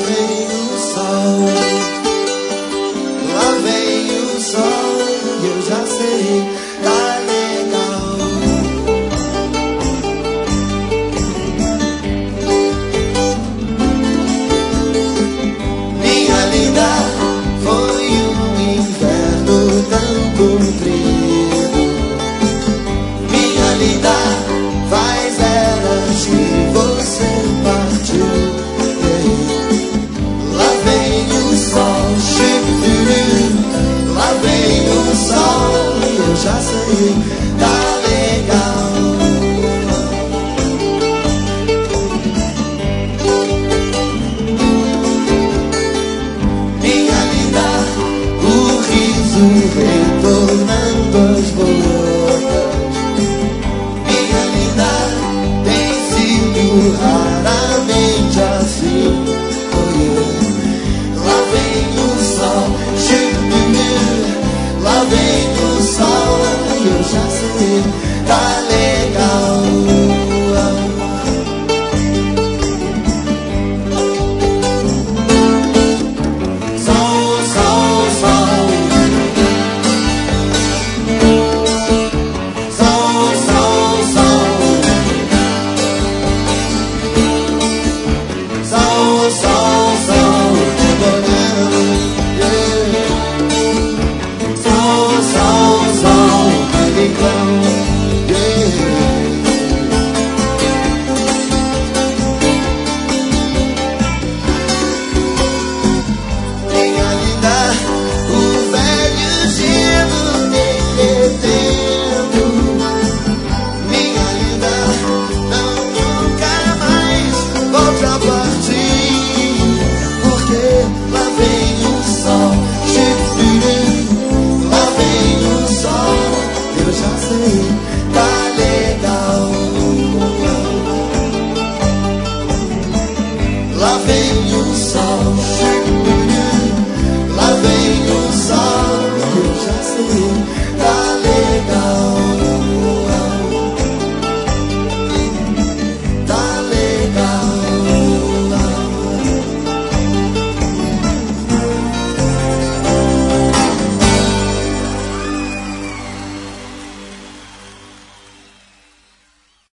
vem o sol, lá vem o sol, eu já sei, tá legal. Minha linda, foi um inverno tão comprido. Minha linda, faz eras que você partiu. Lá vem o sol, lá vem o sol, eu já sei, tá legal. Minha linda, o riso retornando às bocas. Minha linda, tem sido raramente assim. Lá vem o sol, lá vem o sol, eu já sei, tá legal. Sol, sol, sol, sol, sol, sol, sol, sol, sol. Minha linda, o velho gelo derretendo. Minha linda, não nunca mais volte a partir, porque lá vem o sol, lá vem o sol, eu já sei, tá legal. Lá vem o sol, lá vem o